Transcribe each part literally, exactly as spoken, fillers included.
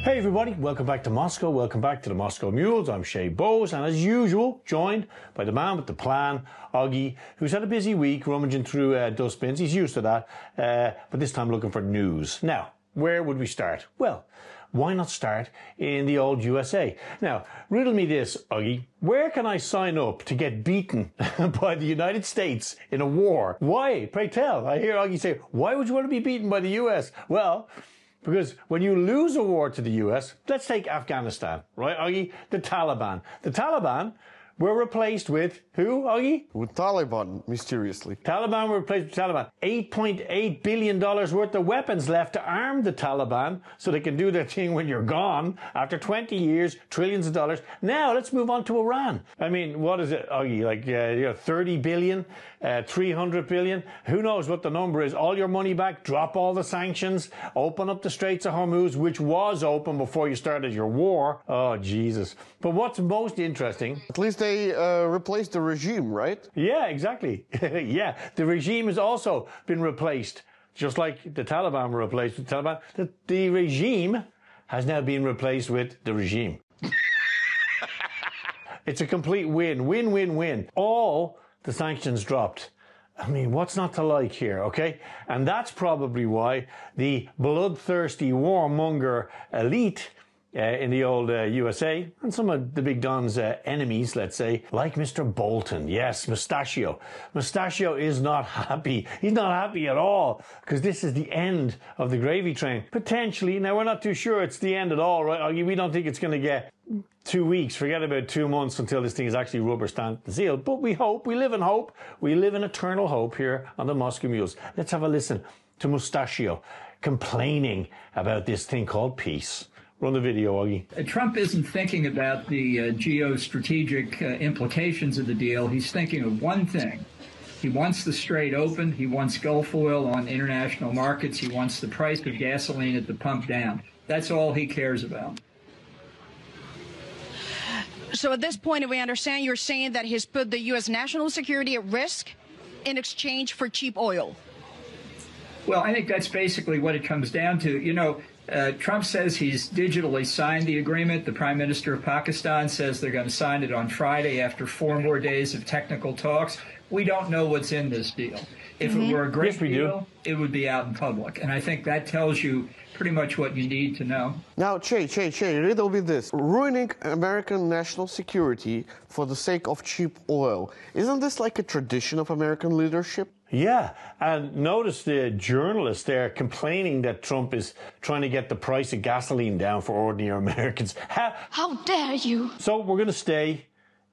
Hey everybody, welcome back to Moscow, welcome back to the Moscow Mules. I'm Shay Bowes, and as usual, joined by the man with the plan, Augie, who's had a busy week rummaging through uh, dustbins. He's used to that, uh, but this time looking for news. Now, where would we start? Well, why not start in the old U S A? Now, riddle me this, Augie. Where can I sign up to get beaten by the United States in a war? Why? Pray tell. I hear Augie say, why would you want to be beaten by the U S? Well, because when you lose a war to the U S, let's take Afghanistan, right, Augie? The Taliban. The Taliban were replaced with who, Augie? With Taliban, mysteriously. Taliban were replaced with Taliban. eight point eight billion dollars worth of weapons left to arm the Taliban so they can do their thing when you're gone. After twenty years, trillions of dollars. Now, let's move on to Iran. I mean, what is it, Augie? Like, uh, you know, thirty billion, uh, three hundred billion? Who knows what the number is? All your money back, drop all the sanctions, open up the Straits of Hormuz, which was open before you started your war. Oh, Jesus. But what's most interesting... At least they uh, replaced the regime, right? Yeah, exactly. Yeah, the regime has also been replaced, just like the Taliban were replaced with the Taliban. The, the regime has now been replaced with the regime. It's a complete win, win, win, win. All the sanctions dropped. I mean, what's not to like here, okay? And that's probably why the bloodthirsty warmonger elite Uh, in the old uh, U S A, and some of the big Don's uh, enemies, let's say, like Mister Bolton. Yes, Mustachio. Mustachio is not happy. He's not happy at all, because this is the end of the gravy train. Potentially. Now, we're not too sure it's the end at all, right? We don't think it's going to get two weeks. Forget about two months until this thing is actually rubber stamped and sealed. But we hope. We live in hope. We live in eternal hope here on the Moscow Mules. Let's have a listen to Mustachio complaining about this thing called peace. Run the video, Augie. Uh, Trump isn't thinking about the uh, geostrategic uh, implications of the deal. He's thinking of one thing. He wants the Strait open. He wants Gulf oil on international markets. He wants the price of gasoline at the pump down. That's all he cares about. So at this point, if we understand, you're saying that he's put the U S national security at risk in exchange for cheap oil. Well, I think that's basically what it comes down to. You know, Uh, Trump says he's digitally signed the agreement. The Prime Minister of Pakistan says they're going to sign it on Friday after four more days of technical talks. We don't know what's in this deal. If mm-hmm. it were a great yes, we deal, do. it would be out in public. And I think that tells you pretty much what you need to know. Now, Che, Che, Che, riddle me this. Ruining American national security for the sake of cheap oil. Isn't this like a tradition of American leadership? Yeah, and notice the journalists there complaining that Trump is trying to get the price of gasoline down for ordinary Americans. How, How dare you? So we're going to stay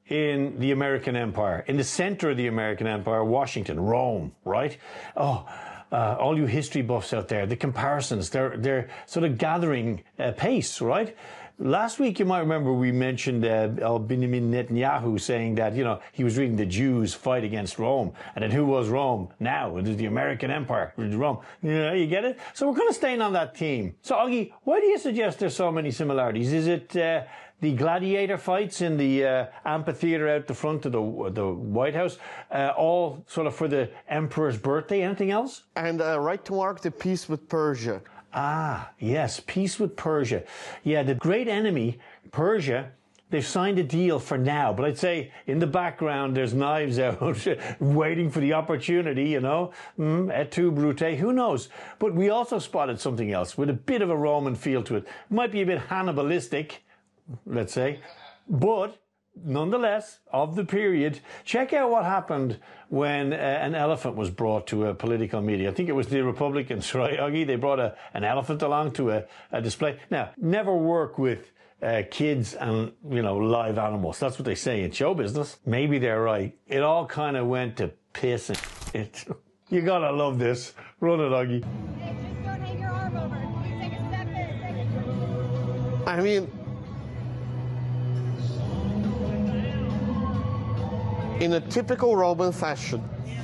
in the American empire, in the center of the American empire, Washington, Rome, right? Oh, uh, all you history buffs out there, the comparisons, they're, they're sort of gathering uh, pace, right? Last week, you might remember we mentioned uh, Benjamin Netanyahu saying that, you know, he was reading the Jews fight against Rome. And then who was Rome? Now it is the American Empire. It is Rome. You know, you get it? So we're kind of staying on that theme. So, Augie, why do you suggest there's so many similarities? Is it uh, the gladiator fights in the uh, amphitheater out the front of the, the White House, uh, all sort of for the emperor's birthday? Anything else? And uh, right to mark the peace with Persia. Ah, yes, peace with Persia. Yeah, the great enemy, Persia, they've signed a deal for now. But I'd say in the background, there's knives out waiting for the opportunity, you know. Mm, et tu, Brute, who knows? But we also spotted something else with a bit of a Roman feel to it. Might be a bit Hannibalistic, let's say, but nonetheless, of the period. Check out what happened when uh, an elephant was brought to a political meeting. I think it was the Republicans, right, Augie? They brought a, an elephant along to a, a display. Now, never work with uh, kids and, you know, live animals. That's what they say in show business. Maybe they're right. It all kind of went to piss and it. You gotta love this. Run it, Augie. Hey, just don't hang your arm over. You take a step in. I mean, in a typical Roman fashion.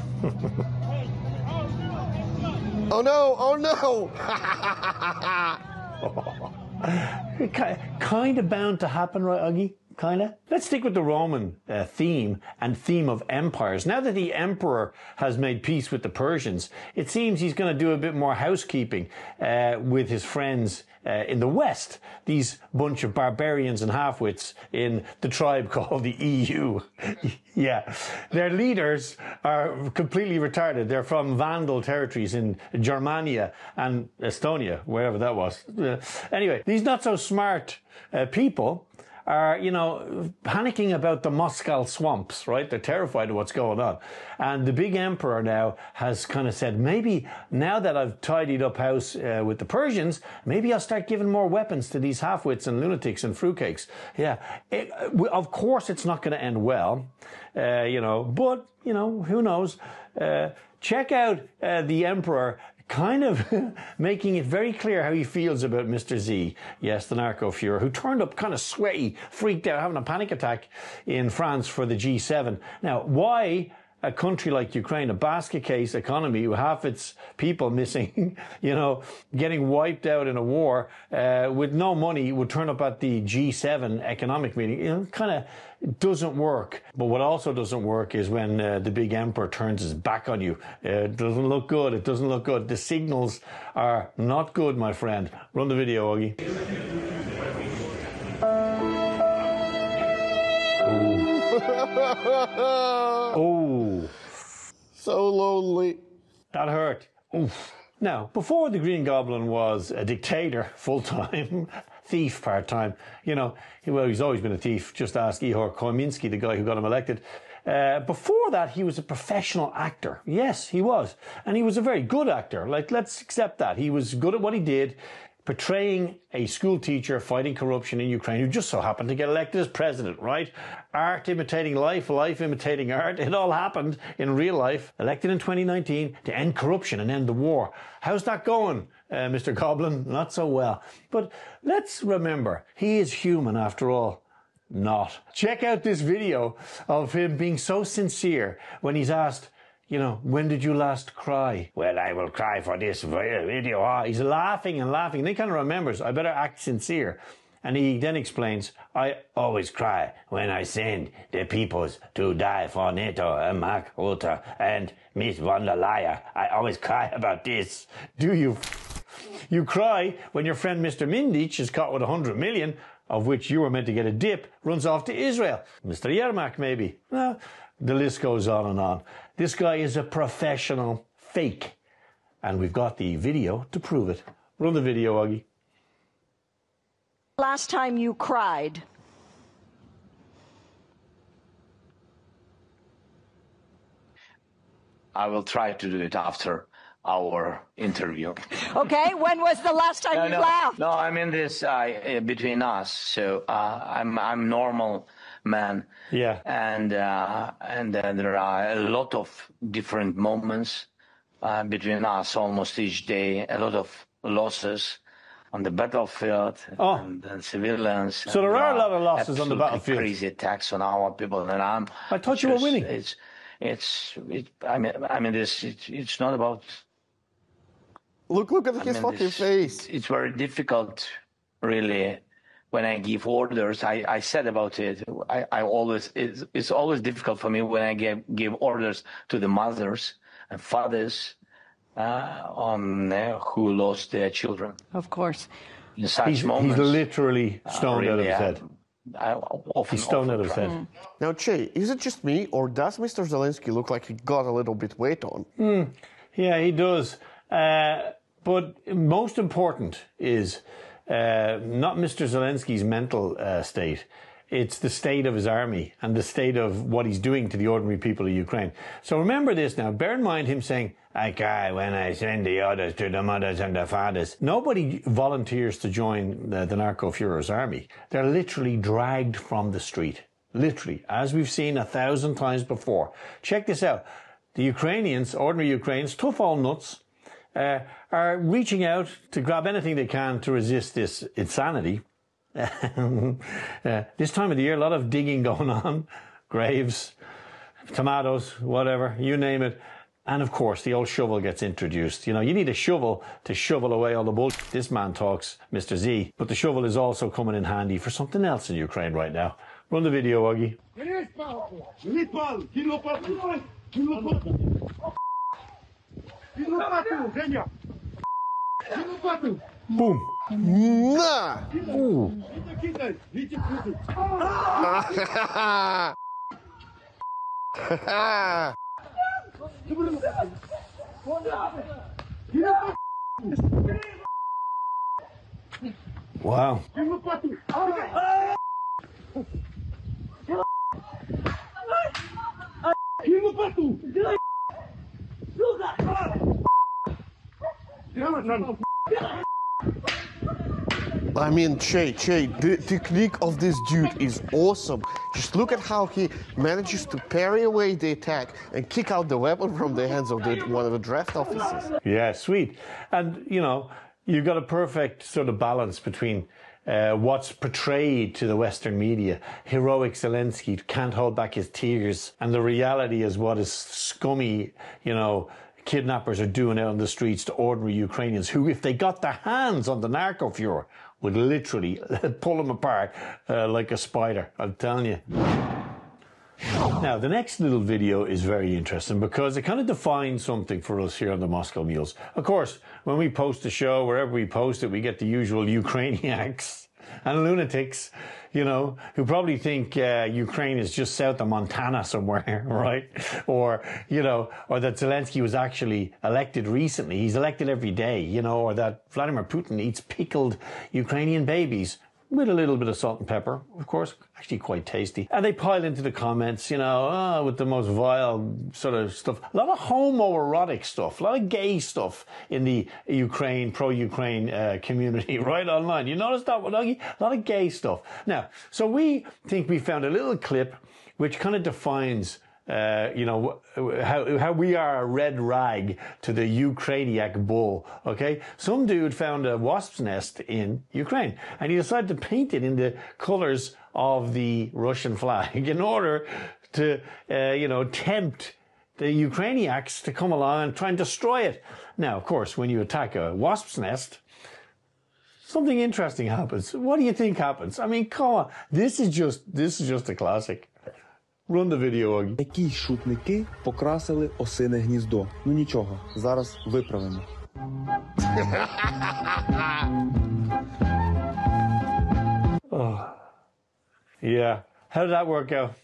Oh no, oh no! Kind of bound to happen, right, Augie? kind of. Let's stick with the Roman uh, theme and theme of empires. Now that the emperor has made peace with the Persians, it seems he's going to do a bit more housekeeping uh, with his friends uh, in the West, these bunch of barbarians and halfwits in the tribe called the E U. Yeah, their leaders are completely retarded. They're from Vandal territories in Germania and Estonia, wherever that was. Uh, anyway, these not so smart uh, people are, you know, panicking about the Moscow swamps, right? They're terrified of what's going on. And the big emperor now has kind of said, maybe now that I've tidied up house uh, with the Persians, maybe I'll start giving more weapons to these halfwits and lunatics and fruitcakes. Yeah, it, of course it's not going to end well, uh, you know, but, you know, who knows? Uh, check out uh, the emperor kind of making it very clear how he feels about Mister Z, yes, the narco-Fuhrer, who turned up kind of sweaty, freaked out, having a panic attack in France for the G seven. Now, why a country like Ukraine, a basket case economy with half its people missing, you know, getting wiped out in a war uh, with no money, would turn up at the G seven economic meeting? You know, kind of doesn't work. But what also doesn't work is when uh, the big emperor turns his back on you. Uh, it doesn't look good. It doesn't look good. The signals are not good, my friend. Run the video, Augie. Oh, so lonely. That hurt. Oof. Now, before the Green Goblin was a dictator full-time, thief part-time, you know, he, well, he's always been a thief. Just ask Ihor Kominsky, the guy who got him elected. Uh, before that, he was a professional actor. Yes, he was. And he was a very good actor. Like, let's accept that. He was good at what he did, portraying a school teacher fighting corruption in Ukraine who just so happened to get elected as president, right? Art imitating life, life imitating art. It all happened in real life. Elected in twenty nineteen to end corruption and end the war. How's that going, uh, Mister Goblin? Not so well. But let's remember, he is human after all. Not. Check out this video of him being so sincere when he's asked, you know, when did you last cry? Well, I will cry for this video. Oh, he's laughing and laughing. And he kind of remembers, I better act sincere. And he then explains, I always cry when I send the peoples to die for NATO and Mark Rutte and Miss von der Leyen. I always cry about this. Do you? You cry when your friend Mister Mindich is caught with a hundred million, of which you were meant to get a dip, runs off to Israel. Mister Yermak, maybe. Well, the list goes on and on. This guy is a professional fake. And we've got the video to prove it. Run the video, Augie. Last time you cried? I will try to do it after our interview. Okay, when was the last time no, you no, laughed? No, I mean this uh, between us. So uh, I'm I'm normal man. Yeah. And uh, and uh, there are a lot of different moments uh, between us almost each day. A lot of losses on the battlefield oh. and, and civilians. So there and, are uh, a lot of losses on the battlefield. Crazy attacks on our people, and I'm. I thought you were just, winning. It's it's. It, I mean I mean this. It, it's not about. Look, look at his I mean, fucking this, face. It's very difficult, really, when I give orders. I, I said about it. I, I always it's, it's always difficult for me when I give give orders to the mothers and fathers uh, on uh, who lost their children. Of course. In such he's, moments, he's literally stoned uh, really, out of his head. I, I often, He's stoned out of his cry. head. Now, Che, is it just me, or does Mister Zelensky look like he got a little bit weight on? Mm, yeah, he does. Uh, but most important is uh, not Mister Zelensky's mental uh, state. It's the state of his army and the state of what he's doing to the ordinary people of Ukraine. So remember this now. Bear in mind him saying, I cry when I send the orders to the mothers and the fathers. Nobody volunteers to join the, the narco-Führer's army. They're literally dragged from the street. Literally, as we've seen a thousand times before. Check this out. The Ukrainians, ordinary Ukrainians, tough old nuts, uh, are reaching out to grab anything they can to resist this insanity. uh, this time of the year, a lot of digging going on. Graves, tomatoes, whatever, you name it. And of course, the old shovel gets introduced. You know, you need a shovel to shovel away all the bullshit. This man talks, Mister Z. But the shovel is also coming in handy for something else in Ukraine right now. Run the video, Augie. Boom. Nah. Ooh. Wow. I mean, Che, Che, the technique of this dude is awesome. Just look at how he manages to parry away the attack and kick out the weapon from the hands of the, one of the draft officers. Yeah, sweet. And, you know, you've got a perfect sort of balance between uh, what's portrayed to the Western media, heroic Zelensky can't hold back his tears, and the reality is what is scummy, you know, kidnappers are doing out on the streets to ordinary Ukrainians who, if they got their hands on the narco Fuhrer, would literally pull them apart uh, like a spider, I'm telling you. Now, the next little video is very interesting because it kind of defines something for us here on the Moscow Mules. Of course, when we post a show, wherever we post it, we get the usual Ukrainiacs and lunatics, you know, who probably think uh, Ukraine is just south of Montana somewhere, right? Or, you know, or that Zelensky was actually elected recently. He's elected every day, you know, or that Vladimir Putin eats pickled Ukrainian babies with a little bit of salt and pepper, of course, actually quite tasty. And they pile into the comments, you know, oh, with the most vile sort of stuff. A lot of homoerotic stuff, a lot of gay stuff in the Ukraine, pro-Ukraine uh, community, right online. You notice that, Augie? A lot of gay stuff. Now, so we think we found a little clip which kind of defines Uh, you know, how, how we are a red rag to the Ukrainiac bull, okay? Some dude found a wasp's nest in Ukraine, and he decided to paint it in the colors of the Russian flag in order to, uh, you know, tempt the Ukrainiacs to come along and try and destroy it. Now, of course, when you attack a wasp's nest, something interesting happens. What do you think happens? I mean, come on. This is just, this is just a classic. Run the video, Augie. Якісь шутники покрасили осине гніздо. Ну нічого, зараз виправимо. Oh. Yeah. How did that work out?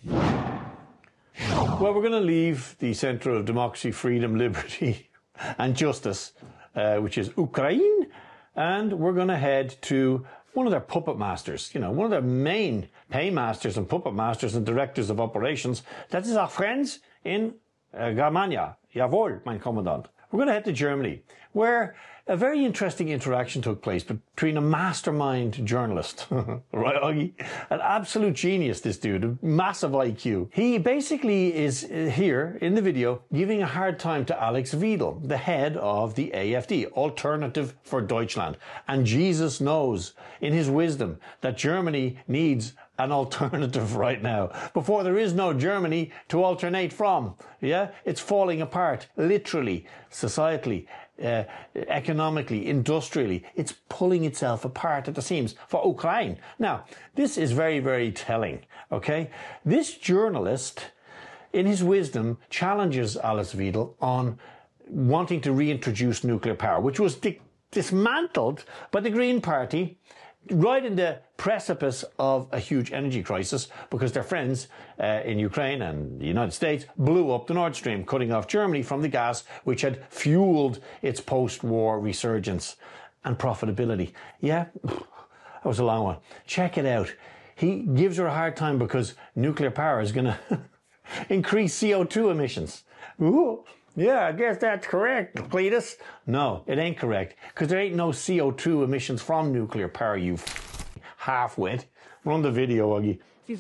Well, we're going to leave the center of democracy, freedom, liberty, and justice, uh, which is Ukraine, and we're going to head to one of their puppet masters, you know, one of their main paymasters and puppet masters and directors of operations. That is our friends in uh, Germania. Jawohl, mein Kommandant. We're going to head to Germany, where a very interesting interaction took place between a mastermind journalist, right, Augie? An absolute genius, this dude, a massive I Q. He basically is here in the video giving a hard time to Alex Wiedel, the head of the A F D, Alternative for Deutschland. And Jesus knows in his wisdom that Germany needs an alternative right now. Before there is no Germany to alternate from. Yeah, it's falling apart, literally, societally, uh, economically, industrially. It's pulling itself apart at the seams for Ukraine. Now, this is very, very telling, okay? This journalist, in his wisdom, challenges Alice Wiedel on wanting to reintroduce nuclear power, which was di- dismantled by the Green Party right in the precipice of a huge energy crisis because their friends uh, in Ukraine and the United States blew up the Nord Stream, cutting off Germany from the gas which had fueled its post-war resurgence and profitability. Yeah, that was a long one. Check it out. He gives her a hard time because nuclear power is going to increase C O two emissions. Ooh. Yeah, I guess that's correct, Cletus. No, it ain't correct, because there ain't no C O two emissions from nuclear power, you f- half-wit. Run the video, Augie.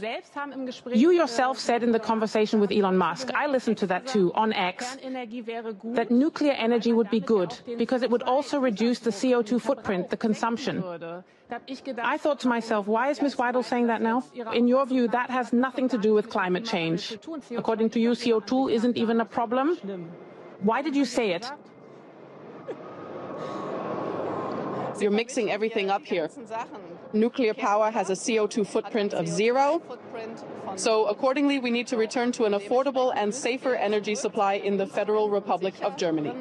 You yourself said in the conversation with Elon Musk, I listened to that too, on X, that nuclear energy would be good, because it would also reduce the C O two footprint, the consumption. I thought to myself, why is Miz Weidel saying that now? In your view, that has nothing to do with climate change. According to you, C O two isn't even a problem. Why did you say it? You're mixing everything up here. Nuclear power has a C O two footprint of zero. So accordingly, we need to return to an affordable and safer energy supply in the Federal Republic of Germany.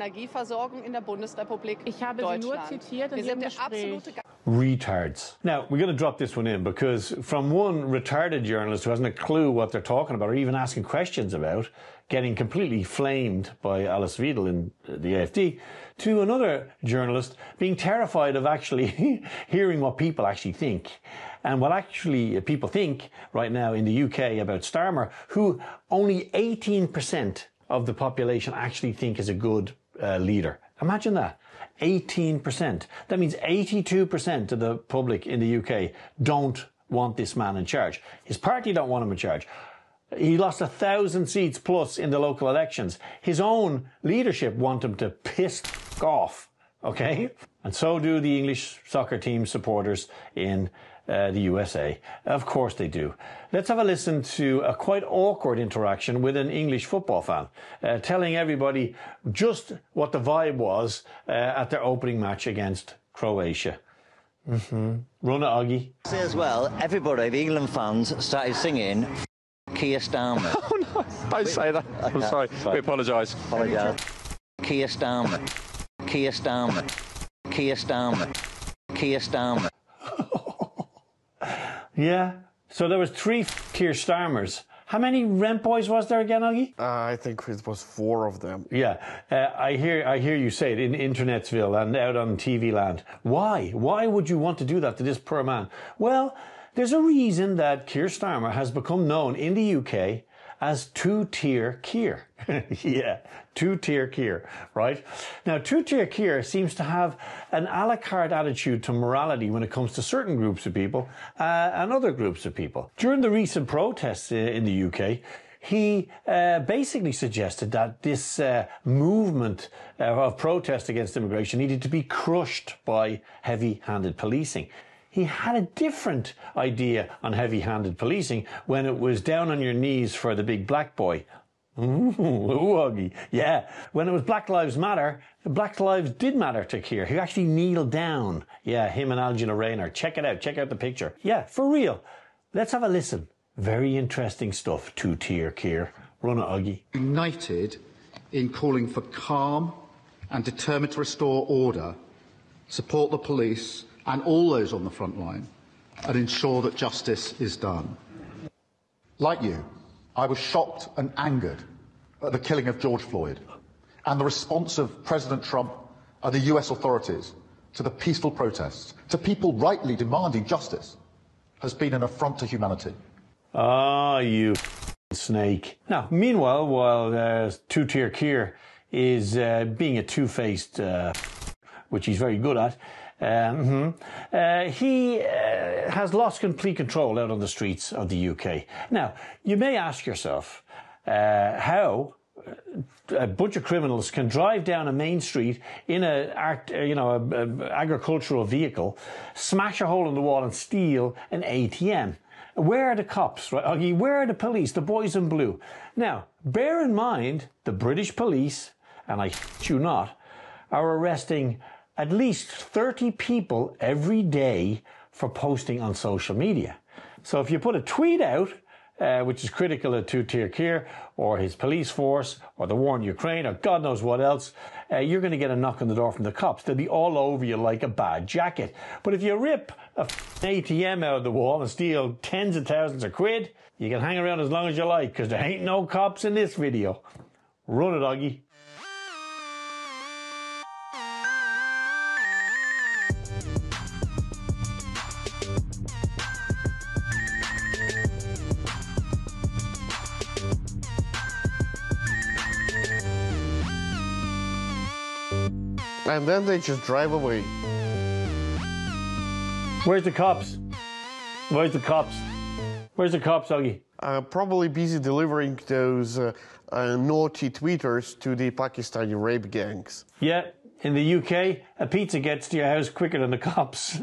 Ich habe Sie nur zitiert in Ihrem Gespräch. Retards. Now, we're going to drop this one in because from one retarded journalist who hasn't a clue what they're talking about or even asking questions about, getting completely flamed by Alice Weidel in the A F D, to another journalist being terrified of actually hearing what people actually think. And what actually people think right now in the U K about Starmer, who only eighteen percent of the population actually think is a good uh, leader. Imagine that. eighteen percent. That means eighty-two percent of the public in the U K don't want this man in charge. His party don't want him in charge. He lost a thousand seats plus in the local elections. His own leadership want him to piss off, okay? And so do the English soccer team supporters in uh, the U S A. Of course they do. Let's have a listen to a quite awkward interaction with an English football fan, uh, telling everybody just what the vibe was uh, at their opening match against Croatia. Mm-hmm. Run it, Oggy. Say as well, everybody, the England fans, started singing Keir Starmer. Oh no, don't say that. I'm Okay, sorry. sorry. We apologise. Apologise. Keir Starmer. Keir Starmer. Keir Starmer. Keir Starmer. Yeah. So there was three Keir Starmers. How many rent boys was there again, Oggy? Uh, I think it was four of them. Yeah, uh, I hear I hear you say it in Internetsville and out on T V land. Why? Why would you want to do that to this poor man? Well, there's a reason that Keir Starmer has become known in the U K as two-tier Keir. Yeah, two-tier Keir, right? Now, two-tier Keir seems to have an a la carte attitude to morality when it comes to certain groups of people uh, and other groups of people. During the recent protests in the U K, he uh, basically suggested that this uh, movement uh, of protest against immigration needed to be crushed by heavy-handed policing. He had a different idea on heavy-handed policing when it was down on your knees for the big black boy. Ooh, Oggy. Yeah. When it was Black Lives Matter, Black Lives did matter to Keir. He actually kneeled down. Yeah, him and Algina Rayner. Check it out. Check out the picture. Yeah, for real. Let's have a listen. Very interesting stuff, two-tier Keir. Run it, Oggy. United in calling for calm and determined to restore order, support the police and all those on the front line, and ensure that justice is done. Like you, I was shocked and angered at the killing of George Floyd and the response of President Trump and the U S authorities to the peaceful protests, to people rightly demanding justice, has been an affront to humanity. Ah, you snake. Now, meanwhile, while uh, two-tier Keir is uh, being a two-faced, uh, which he's very good at, Um, mm-hmm. uh, he uh, has lost complete control out on the streets of the U K. Now, you may ask yourself uh, how a bunch of criminals can drive down a main street in a, art, uh, you know, a, a agricultural vehicle, smash a hole in the wall and steal an A T M. Where are the cops, right? Oggy, where are the police, the boys in blue? Now, bear in mind, the British police, and I shit you not, are arresting at least thirty people every day for posting on social media. So if you put a tweet out, uh, which is critical of two-tier Keir, or his police force, or the war in Ukraine, or God knows what else, uh, you're going to get a knock on the door from the cops. They'll be all over you like a bad jacket. But if you rip a A T M out of the wall and steal tens of thousands of quid, you can hang around as long as you like, because there ain't no cops in this video. Run it, Oggy. And then they just drive away. Where's the cops? Where's the cops? Where's the cops, Oggy? Uh, probably busy delivering those uh, uh, naughty tweeters to the Pakistani rape gangs. Yeah, in the U K, a pizza gets to your house quicker than the cops.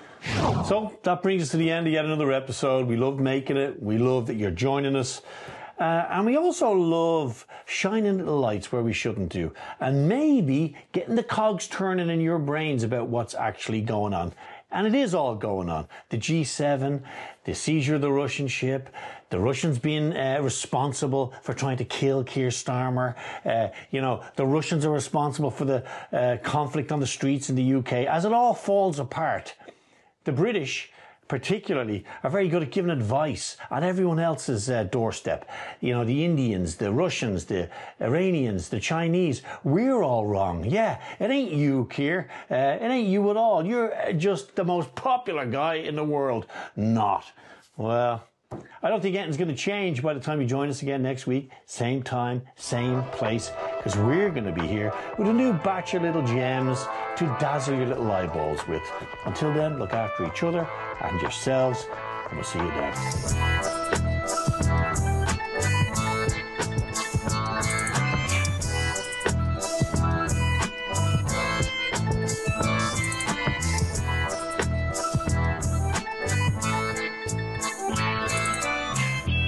So that brings us to the end of yet another episode. We love making it. We love that you're joining us. Uh, and we also love shining little lights where we shouldn't do. And maybe getting the cogs turning in your brains about what's actually going on. And it is all going on. The G seven, the seizure of the Russian ship, the Russians being uh, responsible for trying to kill Keir Starmer. Uh, you know, the Russians are responsible for the uh, conflict on the streets in the U K. As it all falls apart, the British particularly are very good at giving advice on everyone else's uh, doorstep. You know, the Indians, the Russians, the Iranians, the Chinese, we're all wrong. Yeah, it ain't you, Keir. Uh, it ain't you at all. You're just the most popular guy in the world. Not. Well, I don't think anything's going to change by the time you join us again next week. Same time, same place, because we're going to be here with a new batch of little gems to dazzle your little eyeballs with. Until then, look after each other and yourselves, and we'll see you then.